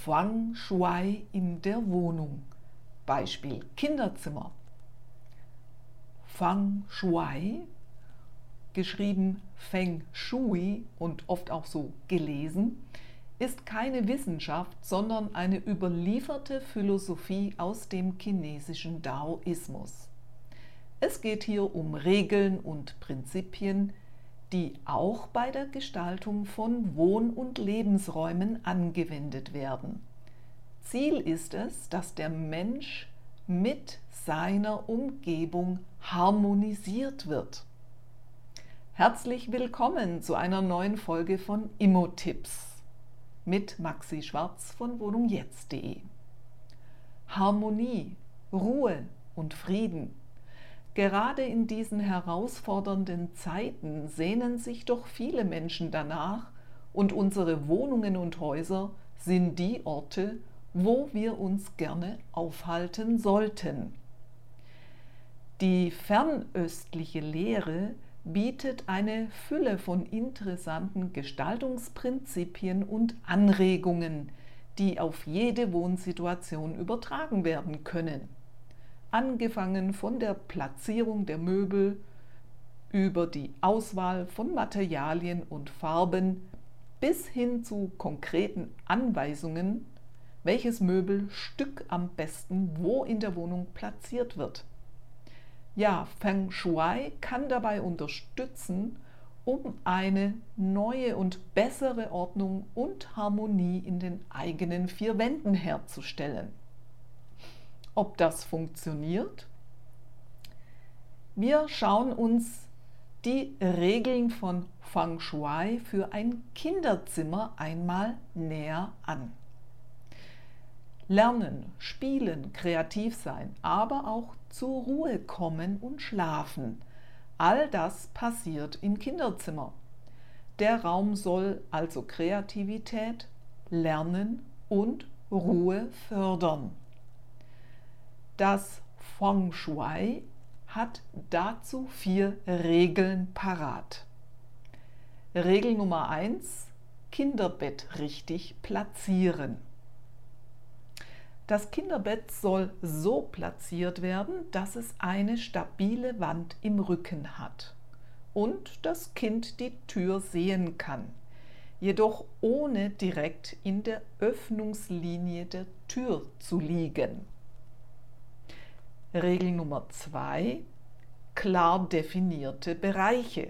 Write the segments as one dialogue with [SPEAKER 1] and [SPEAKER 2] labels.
[SPEAKER 1] Feng Shui in der Wohnung. Beispiel Kinderzimmer. Feng Shui, geschrieben Feng Shui und oft auch so gelesen, ist keine Wissenschaft, sondern eine überlieferte Philosophie aus dem chinesischen Daoismus. Es geht hier um Regeln und Prinzipien, die auch bei der Gestaltung von Wohn- und Lebensräumen angewendet werden. Ziel ist es, dass der Mensch mit seiner Umgebung harmonisiert wird. Herzlich willkommen zu einer neuen Folge von Immo-Tipps mit Maxi Schwarz von wohnungjetzt.de. Harmonie, Ruhe und Frieden. Gerade in diesen herausfordernden Zeiten sehnen sich doch viele Menschen danach, und unsere Wohnungen und Häuser sind die Orte, wo wir uns gerne aufhalten sollten. Die fernöstliche Lehre bietet eine Fülle von interessanten Gestaltungsprinzipien und Anregungen, die auf jede Wohnsituation übertragen werden können. Angefangen von der Platzierung der Möbel über die Auswahl von Materialien und Farben bis hin zu konkreten Anweisungen, welches Möbelstück am besten wo in der Wohnung platziert wird. Ja, Feng Shui kann dabei unterstützen, um eine neue und bessere Ordnung und Harmonie in den eigenen vier Wänden herzustellen. Ob das funktioniert? Wir schauen uns die Regeln von Feng Shui für ein Kinderzimmer einmal näher an. Lernen, spielen, kreativ sein, aber auch zur Ruhe kommen und schlafen. All das passiert im Kinderzimmer. Der Raum soll also Kreativität, Lernen und Ruhe fördern. Das Feng Shui hat dazu 4 Regeln parat. Regel Nummer 1: Kinderbett richtig platzieren. Das Kinderbett soll so platziert werden, dass es eine stabile Wand im Rücken hat und das Kind die Tür sehen kann, jedoch ohne direkt in der Öffnungslinie der Tür zu liegen. Regel Nummer 2: klar definierte Bereiche.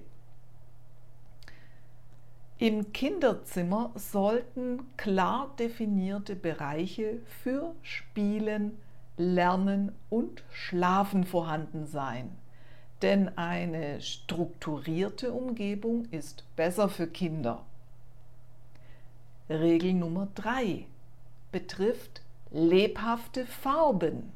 [SPEAKER 1] Im Kinderzimmer sollten klar definierte Bereiche für Spielen, Lernen und Schlafen vorhanden sein, denn eine strukturierte Umgebung ist besser für Kinder. Regel Nummer 3 betrifft lebhafte Farben.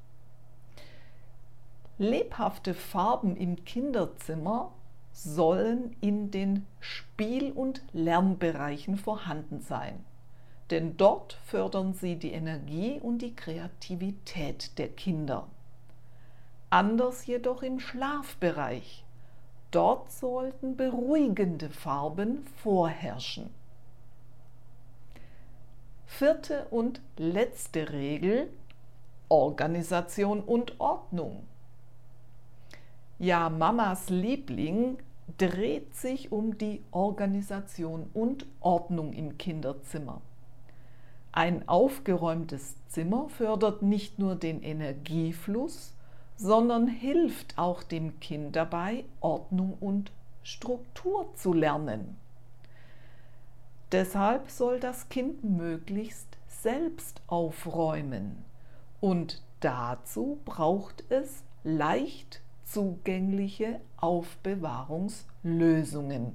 [SPEAKER 1] Lebhafte Farben im Kinderzimmer sollen in den Spiel- und Lernbereichen vorhanden sein, denn dort fördern sie die Energie und die Kreativität der Kinder. Anders jedoch im Schlafbereich. Dort sollten beruhigende Farben vorherrschen. 4. und letzte Regel: Organisation und Ordnung. Ja, Mamas Liebling dreht sich um die Organisation und Ordnung im Kinderzimmer. Ein aufgeräumtes Zimmer fördert nicht nur den Energiefluss, sondern hilft auch dem Kind dabei, Ordnung und Struktur zu lernen. Deshalb soll das Kind möglichst selbst aufräumen, und dazu braucht es leicht zugängliche Aufbewahrungslösungen.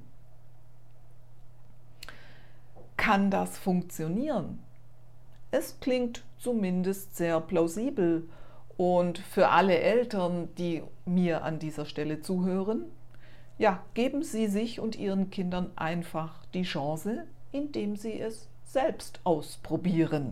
[SPEAKER 1] Kann das funktionieren? Es klingt zumindest sehr plausibel, und für alle Eltern, die mir an dieser Stelle zuhören, ja, geben Sie sich und Ihren Kindern einfach die Chance, indem Sie es selbst ausprobieren.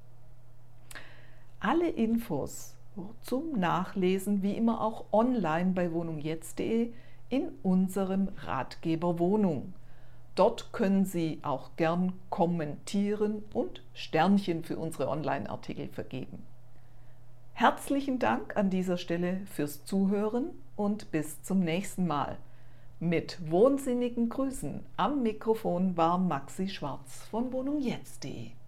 [SPEAKER 1] Alle Infos zum Nachlesen wie immer auch online bei wohnungjetzt.de in unserem Ratgeber Wohnung. Dort können Sie auch gern kommentieren und Sternchen für unsere Online-Artikel vergeben. Herzlichen Dank an dieser Stelle fürs Zuhören und bis zum nächsten Mal. Mit wohnsinnigen Grüßen am Mikrofon war Maxi Schwarz von wohnungjetzt.de.